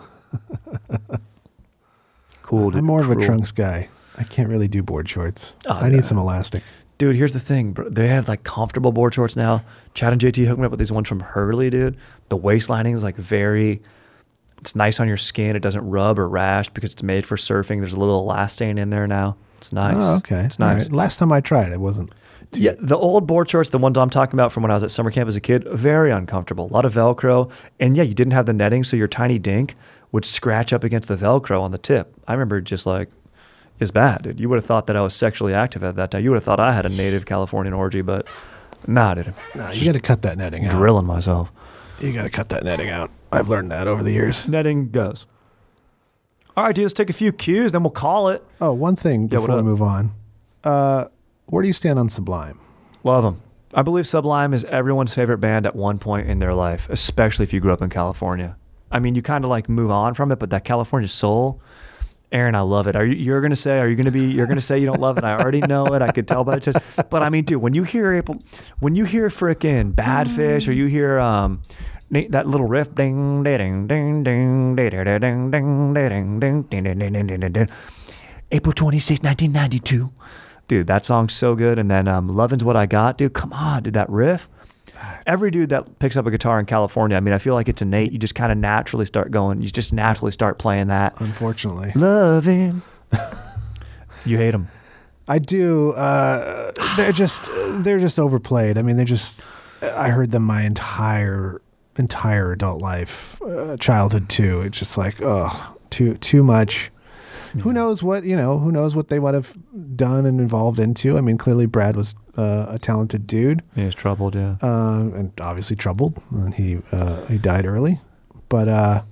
Cool, dude. I'm more of a Cruel. trunks guy. I can't really do board shorts. Oh, I yeah. need some elastic. Dude, here's the thing, bro. They have like comfortable board shorts now. Chad and J T hooked me up with these ones from Hurley, dude. The waist lining is like very, it's nice on your skin. It doesn't rub or rash because it's made for surfing. There's a little elastane in there now. It's nice. Oh, okay. It's All nice. right. Last time I tried, it wasn't. Too Yeah, the old board shorts, the ones I'm talking about from when I was at summer camp as a kid, very uncomfortable. A lot of Velcro. And yeah, you didn't have the netting, so your tiny dink would scratch up against the Velcro on the tip. I remember just like, it's bad, dude. You would have thought that I was sexually active at that time. You would have thought I had a native Californian orgy, but nah, dude. No, you got to cut that netting out. Drilling myself. You got to cut that netting out. I've learned that over the years. Netting goes. All right, dude, let's take a few cues, then we'll call it. Oh, one thing Yeah, what before we up? move on. Uh, where do you stand on Sublime? Love them. I believe Sublime is everyone's favorite band at one point in their life, especially if you grew up in California. I mean, you kind of like move on from it, but that California soul, Aaron, I love it. Are you? You're gonna say? Are you gonna be? You're gonna say you don't love it? I already know it. I could tell by the. But I mean, dude, when you hear April, when you hear frickin' Badfish, or you hear um, that little riff, ding, ding, ding, ding, ding, ding, ding, ding, ding, ding, ding, ding, ding, ding, April twenty-sixth, nineteen ninety-two. Dude, that song's so good. And then um, Lovin's What I Got, dude. Come on, dude, that riff. Every dude that picks up a guitar in California, I mean, I feel like it's innate. You just kind of naturally start going. You just naturally start playing that. Unfortunately, Loving. You hate them. I do. Uh, they're just they're just overplayed. I mean, they just. I heard them my entire entire adult life, uh, childhood too. It's just like, oh, too too much. Yeah. Who knows what you know? Who knows what they would have done and involved into? I mean, clearly Brad was uh, a talented dude, He was troubled, yeah. uh, and obviously troubled. And he uh, he died early, but uh,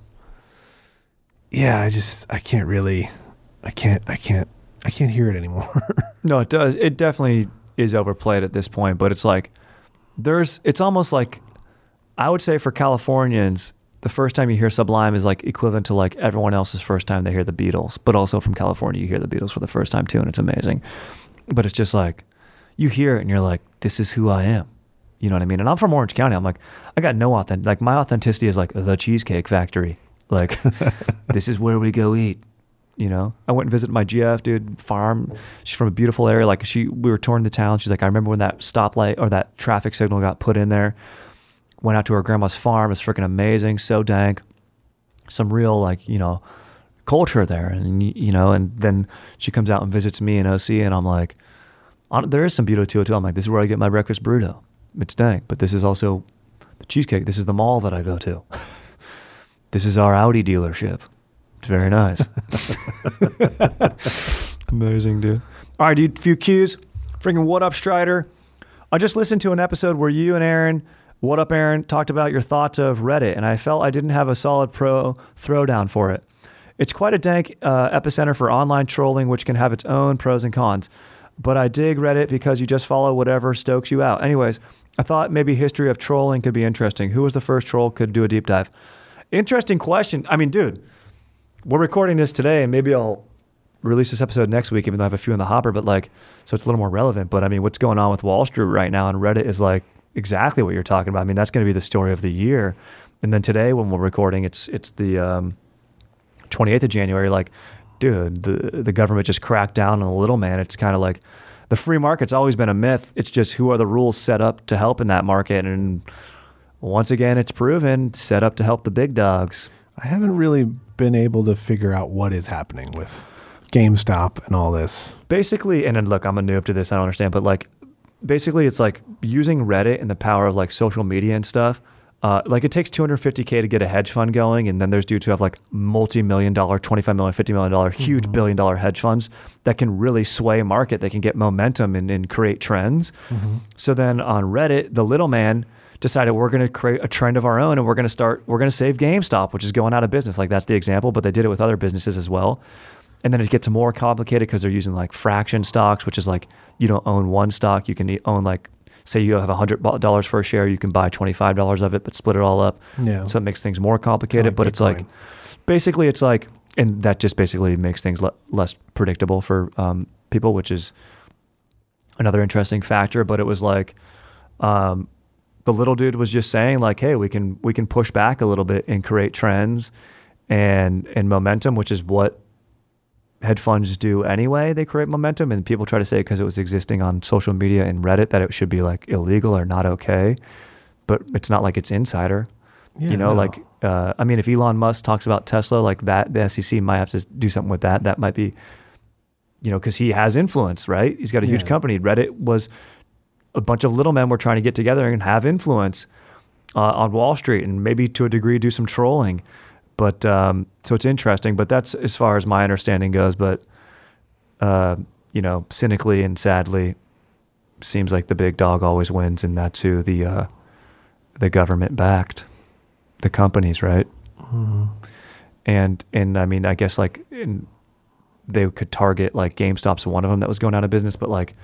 yeah, I just I can't really, I can't I can't I can't hear it anymore. No, it does. It definitely is overplayed at this point, but it's like, there's, it's almost like, I would say for Californians, the first time you hear Sublime is like equivalent to like everyone else's first time they hear the Beatles, but also from California, you hear the Beatles for the first time too, and it's amazing. But it's just like, you hear it and you're like, this is who I am. You know what I mean? And I'm from Orange County. I'm like, I got no authentic, like my authenticity is like the Cheesecake Factory. Like, this is where we go eat. You know, I went and visited my G F, dude, farm. She's from a beautiful area. Like she, we were touring the town. She's like, I remember when that stoplight or that traffic signal got put in there. Went out to her grandma's farm. It's freaking amazing. So dank. Some real like, you know, culture there. And, you know, and then she comes out and visits me in O C and I'm like, on, there is some beauty to it too. I'm like, this is where I get my breakfast burrito. It's dank, but this is also the cheesecake. This is the mall that I go to. This is our Audi dealership. It's very nice. Amazing, dude. All right, dude. Few cues. Freaking what up, Strider? I just listened to an episode where you and Aaron, what up, Aaron, talked about your thoughts of Reddit, and I felt I didn't have a solid pro throwdown for it. It's quite a dank uh, epicenter for online trolling, which can have its own pros and cons. But I dig Reddit because you just follow whatever stokes you out. Anyways, I thought maybe history of trolling could be interesting. Who was the first troll? Could do a deep dive. Interesting question. I mean, dude, we're recording this today, and maybe I'll release this episode next week, even though I have a few in the hopper, but like, so it's a little more relevant. But I mean, what's going on with Wall Street right now and Reddit is like exactly what you're talking about. I mean, that's going to be the story of the year. And then today when we're recording, it's it's the um, twenty-eighth of January. Like, dude, the the government just cracked down on the little man. It's kind of like the free market's always been a myth. It's just who are the rules set up to help in that market. And once again, it's proven set up to help the big dogs. I haven't really been able to figure out what is happening with GameStop and all this. Basically, and then look, I'm a noob to this, I don't understand, but like, basically it's like using Reddit and the power of like social media and stuff. Uh, like it takes two hundred fifty K to get a hedge fund going, and then there's dudes who have like multi-million dollar, twenty-five million, fifty million dollar, huge mm-hmm. billion dollar hedge funds that can really sway a market, that can get momentum and, and create trends. Mm-hmm. So then on Reddit, the little man decided we're going to create a trend of our own, and we're going to start, we're going to save GameStop, which is going out of business. Like that's the example, but they did it with other businesses as well. And then it gets more complicated because they're using like fraction stocks, which is like you don't own one stock. You can own like, say you have one hundred dollars for a share, you can buy twenty-five dollars of it, but split it all up. Yeah. So it makes things more complicated, like but Bitcoin. It's like, basically it's like, and that just basically makes things le- less predictable for um, people, which is another interesting factor. But it was like, um, the little dude was just saying like, hey, we can we can push back a little bit and create trends and and momentum, which is what hedge funds do anyway. They create momentum, and people try to say because it was existing on social media and Reddit that it should be like illegal or not okay, but it's not like it's insider. Yeah, you know, no. like uh, I mean, if Elon Musk talks about Tesla like that, the S E C might have to do something with that. That might be, you know, because he has influence, right? He's got a huge yeah. company. Reddit was a bunch of little men were trying to get together and have influence uh, on Wall Street, and maybe to a degree do some trolling. But um, so it's interesting, but that's as far as my understanding goes. But, uh, you know, cynically and sadly, seems like the big dog always wins, and that's who the uh, the government backed, the companies, right? Mm-hmm. And and I mean, I guess like in, they could target like GameStop's one of them that was going out of business, but like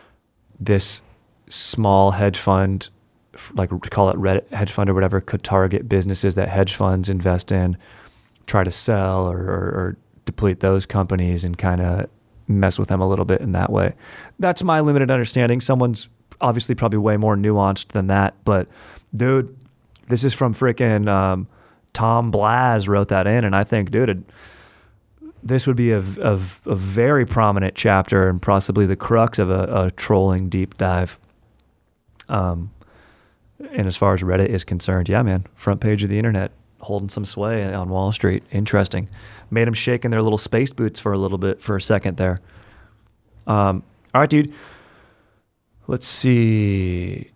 this small hedge fund, like call it Reddit hedge fund or whatever, could target businesses that hedge funds invest in, try to sell or, or, or deplete those companies and kind of mess with them a little bit in that way. That's my limited understanding. Someone's obviously probably way more nuanced than that, but dude, this is from freaking um, Tom Blaz wrote that in, and I think, dude, it, this would be a, a, a very prominent chapter and possibly the crux of a, a trolling deep dive. Um, and as far as Reddit is concerned, yeah, man, front page of the internet, holding some sway on Wall Street. Interesting. Made them shake in their little space boots for a little bit, for a second there. Um, all right, dude. Let's see.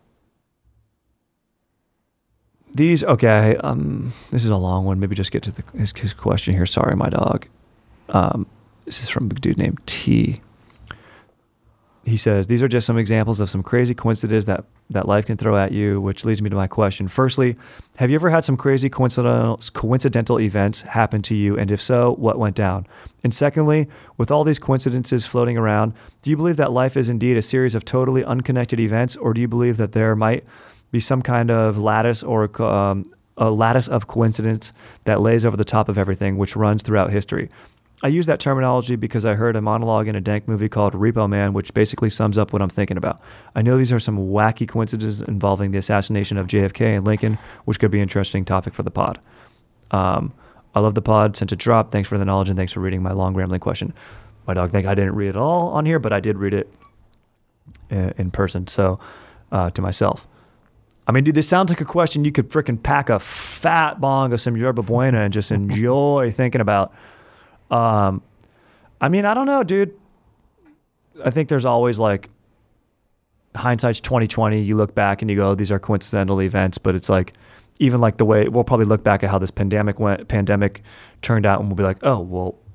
These, okay, um, this is a long one. Maybe just get to the, his, his question here. Sorry, my dog. Um, this is from a dude named T. He says, these are just some examples of some crazy coincidences that, that life can throw at you, which leads me to my question. Firstly, have you ever had some crazy coincidental, coincidental events happen to you? And if so, what went down? And secondly, with all these coincidences floating around, do you believe that life is indeed a series of totally unconnected events, or do you believe that there might be some kind of lattice or um, a lattice of coincidence that lays over the top of everything, which runs throughout history? I use that terminology because I heard a monologue in a dank movie called Repo Man, which basically sums up what I'm thinking about. I know these are some wacky coincidences involving the assassination of J F K and Lincoln, which could be an interesting topic for the pod. Um, I love the pod since it dropped. Thanks for the knowledge, and thanks for reading my long rambling question. My dog think I didn't read it all on here, but I did read it in, in person, so uh, to myself. I mean, dude, this sounds like a question you could freaking pack a fat bong of some yerba buena and just enjoy thinking about. Um, I mean, I don't know, dude. I think there's always like hindsight's twenty twenty. You look back and you go, these are coincidental events, but it's like, even like the way we'll probably look back at how this pandemic went, pandemic turned out, and we'll be like, oh, well,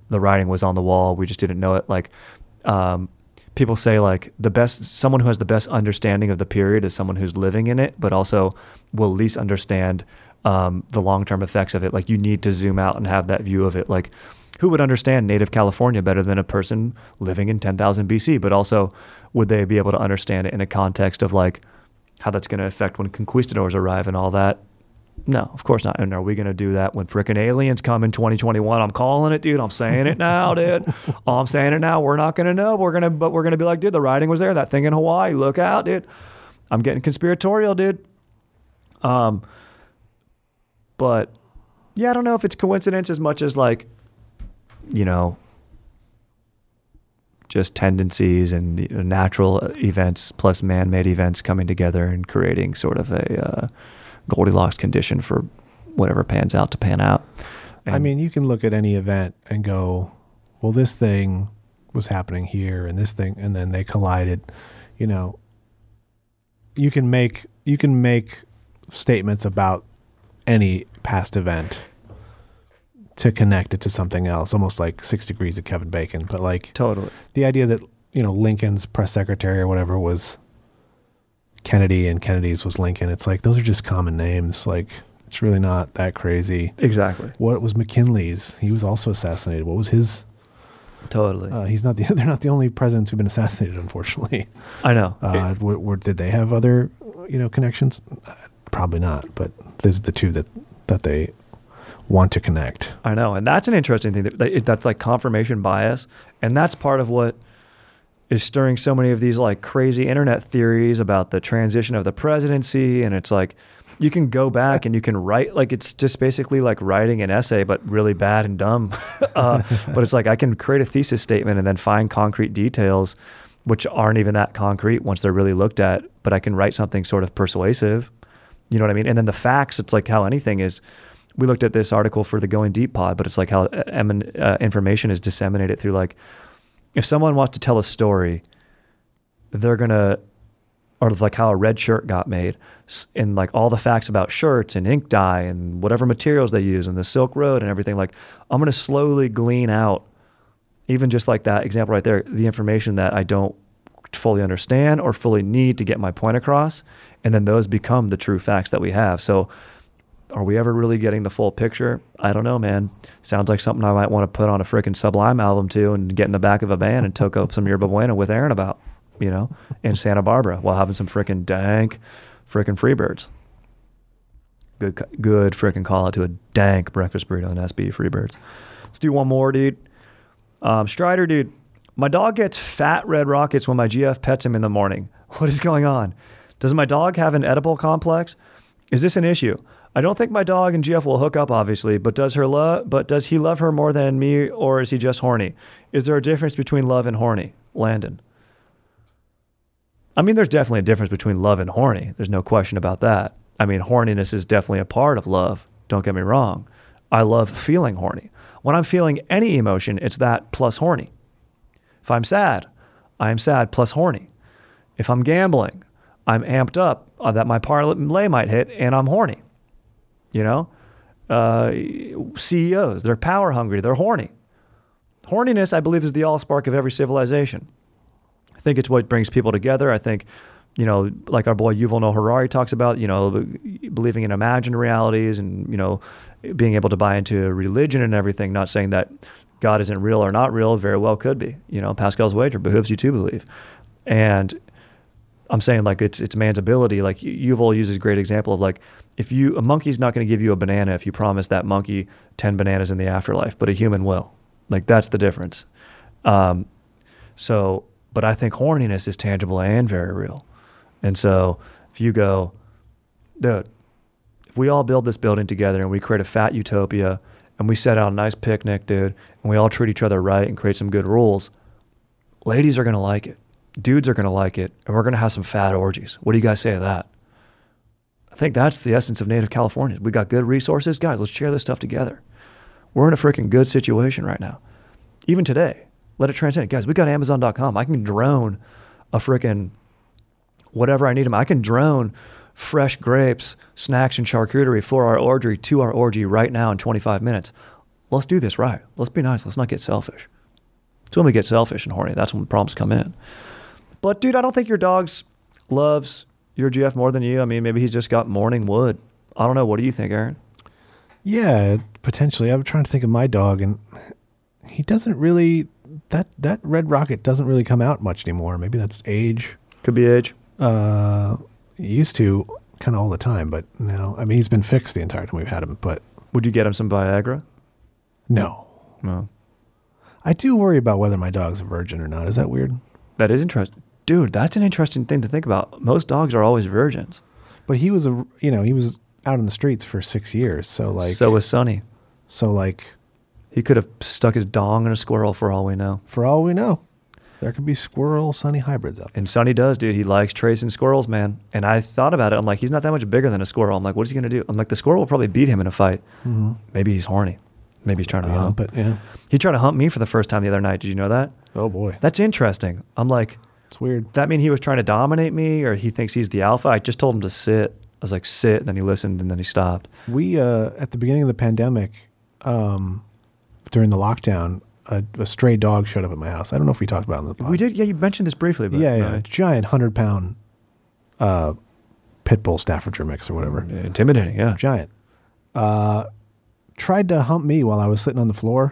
the writing was on the wall. We just didn't know it. Like, um, people say like the best, someone who has the best understanding of the period is someone who's living in it, but also will at least understand um, the long-term effects of it. Like you need to zoom out and have that view of it. Like who would understand native California better than a person living in ten thousand B C, but also would they be able to understand it in a context of like how that's going to affect when conquistadors arrive and all that? No, of course not. And are we going to do that when frickin' aliens come in twenty twenty-one? I'm calling it, dude. I'm saying it now, dude. Oh, I'm saying it now. We're not going to know. We're going to, but we're going to be like, dude, the writing was there. That thing in Hawaii. Look out, dude. I'm getting conspiratorial, dude. Um, but yeah, I don't know if it's coincidence as much as like, you know, just tendencies and you know, natural events plus man-made events coming together and creating sort of a uh, Goldilocks condition for whatever pans out to pan out. And I mean, you can look at any event and go, well, this thing was happening here and this thing, and then they collided. You know, you can make you can make statements about any past event to connect it to something else, almost like Six Degrees of Kevin Bacon. But like totally the idea that, you know, Lincoln's press secretary or whatever was Kennedy and Kennedy's was Lincoln. It's like, those are just common names. Like, it's really not that crazy. Exactly. What was McKinley's? He was also assassinated. What was his? Totally. Uh, he's not the, they're not the only presidents who've been assassinated, unfortunately. I know. Uh, it, where, where, did they have other, you know, connections? Uh, probably not, but there's the two that, that they want to connect. I know. And that's an interesting thing. That, that, that's like confirmation bias. And that's part of what is stirring so many of these like crazy internet theories about the transition of the presidency. And it's like, you can go back and you can write, like, it's just basically like writing an essay, but really bad and dumb. uh, but it's like, I can create a thesis statement and then find concrete details, which aren't even that concrete once they're really looked at, but I can write something sort of persuasive. You know what I mean? And then the facts, it's like how anything is. We looked at this article for the Going Deep pod, but it's like how uh, information is disseminated through, like, if someone wants to tell a story, they're going to, or like how a red shirt got made, and like all the facts about shirts and ink dye and whatever materials they use and the Silk Road and everything, like I'm going to slowly glean out, even just like that example right there, the information that I don't fully understand or fully need to get my point across. And then those become the true facts that we have. So are we ever really getting the full picture? I don't know, man. Sounds like something I might want to put on a freaking Sublime album too and get in the back of a band and toke up some Yerba Buena with Aaron about, you know, in Santa Barbara while having some freaking dank freaking Freebirds. Good, good freaking call out to a dank breakfast burrito and S B Freebirds. Let's do one more, dude. Um, Strider, dude. My dog gets fat red rockets when my G F pets him in the morning. What is going on? Does my dog have an edible complex? Is this an issue? I don't think my dog and G F will hook up, obviously, but does her love? But does he love her more than me, or is he just horny? Is there a difference between love and horny? Landon. I mean, there's definitely a difference between love and horny. There's no question about that. I mean, horniness is definitely a part of love. Don't get me wrong. I love feeling horny. When I'm feeling any emotion, it's that plus horny. If I'm sad, I am sad plus horny. If I'm gambling, I'm amped up uh, that my parlay might hit and I'm horny. You know, uh, C E Os, they're power hungry, they're horny. Horniness, I believe, is the allspark of every civilization. I think it's what brings people together. I think, you know, like our boy Yuval Noah Harari talks about, you know, believing in imagined realities and, you know, being able to buy into religion and everything, not saying that God isn't real or not real, very well could be. You know, Pascal's wager behooves you to believe. And I'm saying like it's it's man's ability. Like Yuval uses a great example of like, if you, a monkey's not going to give you a banana if you promise that monkey ten bananas in the afterlife, but a human will. Like that's the difference. Um, so, but I think horniness is tangible and very real. And so if you go, dude, if we all build this building together and we create a fat utopia and we set out a nice picnic, dude, and we all treat each other right and create some good rules, ladies are going to like it. Dudes are going to like it. And we're going to have some fat orgies. What do you guys say to that? I think that's the essence of Native California. We got good resources. Guys, let's share this stuff together. We're in a freaking good situation right now. Even today, let it transcend. Guys, we got Amazon dot com. I can drone a freaking whatever I need them. I can drone fresh grapes, snacks, and charcuterie for our orgy to our orgy right now in twenty-five minutes. let's do this right. Let's be nice. Let's not get selfish. It's when we get selfish and horny. That's when problems come in. But dude, I don't think your dog's loves your G F more than you. I mean, maybe he's just got morning wood. I don't know. What do you think, Aaron? Yeah, potentially. I'm trying to think of my dog, and he doesn't really, that, that Red Rocket doesn't really come out much anymore. Maybe that's age. Could be age. Uh, he used to kind of all the time, but now, I mean, he's been fixed the entire time we've had him, but. Would you get him some Viagra? No. No. I do worry about whether my dog's a virgin or not. Is that weird? That is interesting. Dude, that's an interesting thing to think about. Most dogs are always virgins. But he was a, you know, he was out in the streets for six years. So like, so was Sonny. So like, he could have stuck his dong in a squirrel for all we know. For all we know, there could be squirrel Sonny hybrids out there. And Sonny does, dude. He likes tracing squirrels, man. And I thought about it. I'm like, he's not that much bigger than a squirrel. I'm like, what is he going to do? I'm like, the squirrel will probably beat him in a fight. Mm-hmm. Maybe he's horny. Maybe he's trying to yeah, hump. But yeah. He tried to hump me for the first time the other night. Did you know that? Oh boy. That's interesting. I'm like, it's weird. Does that mean he was trying to dominate me, or he thinks he's the alpha? I just told him to sit. I was like, sit, and then he listened, and then he stopped. We, uh, at the beginning of the pandemic, um, during the lockdown, a, a stray dog showed up at my house. I don't know if we talked about it on the podcast. We did, yeah, you mentioned this briefly. But yeah, yeah. Right. Giant one hundred pound uh, pit bull Staffordshire mix or whatever. Intimidating, yeah. Giant. Uh, tried to hump me while I was sitting on the floor.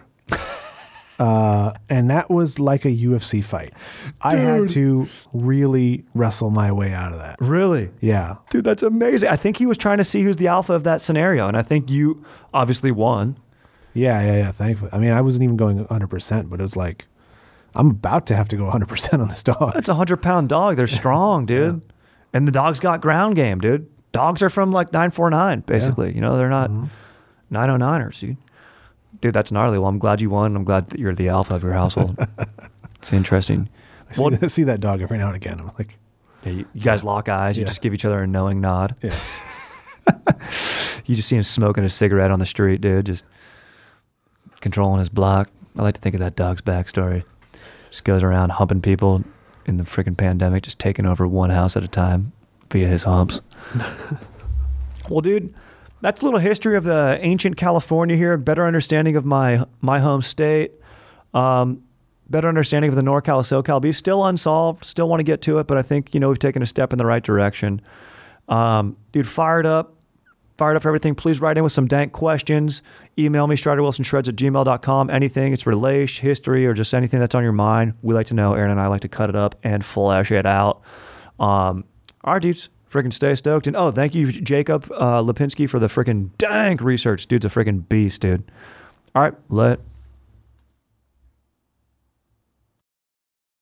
Uh, and that was like a U F C fight. Dude. I had to really wrestle my way out of that. Really? Yeah. Dude, that's amazing. I think he was trying to see who's the alpha of that scenario, and I think you obviously won. Yeah, yeah, yeah, thankfully. I mean, I wasn't even going one hundred percent, but it was like, I'm about to have to go one hundred percent on this dog. That's a one hundred pound dog. They're strong, dude. Yeah. And the dog's got ground game, dude. Dogs are from like nine four nine, basically. Yeah. You know, they're not mm-hmm. nine oh niners, dude. Dude, that's gnarly. Well, I'm glad you won. I'm glad that you're the alpha of your household. It's interesting. I see, well, see that dog every now and again. I'm like, yeah, you, you guys lock eyes. You yeah. just give each other a knowing nod. Yeah. You just see him smoking a cigarette on the street, dude. Just controlling his block. I like to think of that dog's backstory. Just goes around humping people in the freaking pandemic, just taking over one house at a time via his humps. Well, dude, that's a little history of the ancient California here, better understanding of my my home state, um, better understanding of the NorCal, SoCal beef. Still unsolved, still want to get to it, but I think, you know, we've taken a step in the right direction. Um, dude, fired up, fired up for everything. Please write in with some dank questions. Email me, strider wilson shreds at gmail dot com. Anything, it's relation, history, or just anything that's on your mind. We like to know. Aaron and I like to cut it up and flesh it out. Um, all right, dudes. Freaking stay stoked. And oh, thank you, Jacob uh, Lipinski, for the freaking dank research. Dude's a freaking beast, dude. All right, let